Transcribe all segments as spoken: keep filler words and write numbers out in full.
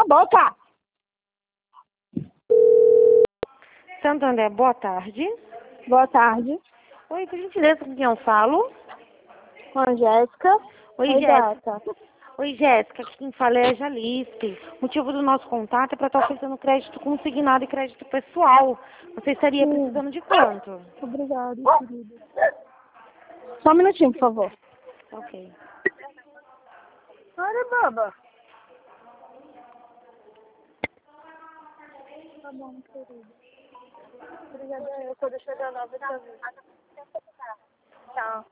boca! Santander, boa tarde. Boa tarde. Oi, por gentileza, com quem eu falo? Com a Jéssica. Oi, Oi, Jéssica. gata. Oi, Jéssica, aqui quem fala é a Jalice. O motivo do nosso contato é para estar oferecendo crédito consignado e crédito pessoal. Você estaria Sim. precisando de quanto? Obrigada, querida. Só um minutinho, por favor. Ok. Olha, baba. Tá bom, querida. Obrigada, eu quando eu chegar lá, vou te avisar. Tchau.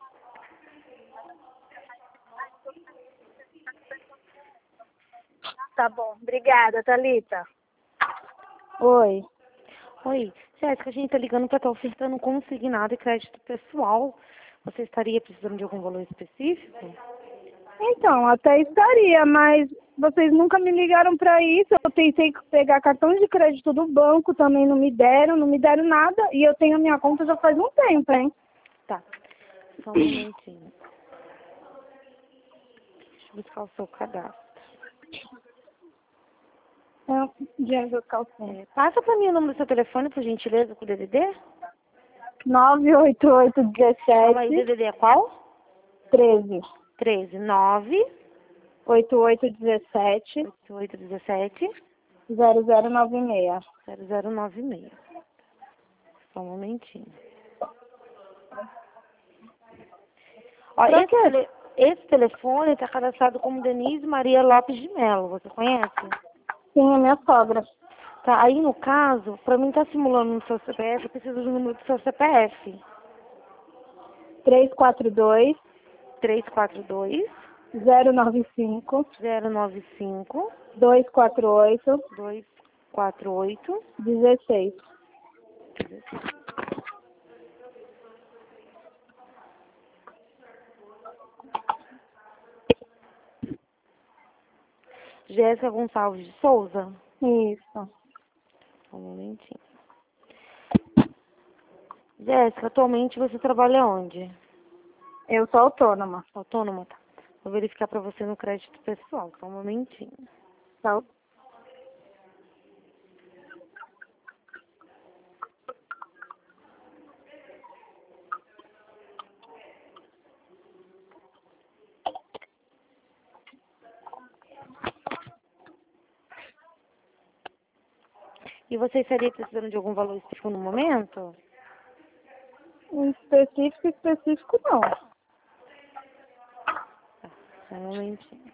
Tá bom. Obrigada, Thalita. Oi. Oi, Jéssica, a gente está ligando para estar ofertando consignado e crédito pessoal. Você estaria precisando de algum valor específico? Então, até estaria, mas vocês nunca me ligaram para isso. Eu tentei pegar cartão de crédito do banco, também não me deram, não me deram nada. E eu tenho a minha conta já faz um tempo, hein? Tá, só um momentinho. Deixa eu buscar o seu cadastro. É, dinheiro do calcinha. É, passa para mim o número do seu telefone, por gentileza, com o D D D. nove oito oito Calma aí, o dezessete D D D é qual? treze. treze, nove, oito oito dezessete oito oito dezessete, zero zero nove seis. zero zero nove seis. Só um momentinho. Ó, Pra esse, quê? tele, esse telefone está cadastrado como Denise Maria Lopes de Mello. Você conhece? Sim, é minha sogra. Tá, aí no caso, para mim tá simulando no seu C P F, eu preciso do número do seu C P F. três quatro dois três quatro dois, zero nove cinco zero nove cinco, dois quatro oito dois quatro oito. dezesseis. Jéssica Gonçalves de Souza. Isso. Só um momentinho. Jéssica, atualmente você trabalha onde? Eu sou autônoma. Autônoma, tá? Vou verificar para você no crédito pessoal, só um momentinho. Tá? E você estaria precisando de algum valor específico no momento? Em específico, específico não. Tá, só um momentinho.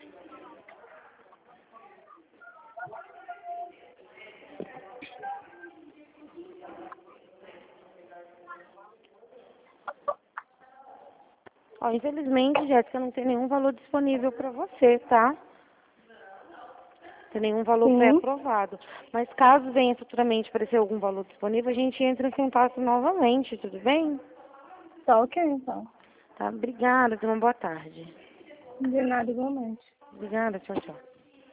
Ó, infelizmente, Jéssica, não tem nenhum valor disponível para você, tá? Tem nenhum valor Sim. pré-aprovado. Mas caso venha futuramente aparecer algum valor disponível, a gente entra em contato novamente, tudo bem? Tá ok, então. Tá, obrigada, tenha uma boa tarde. De nada, igualmente. Obrigada, tchau, tchau.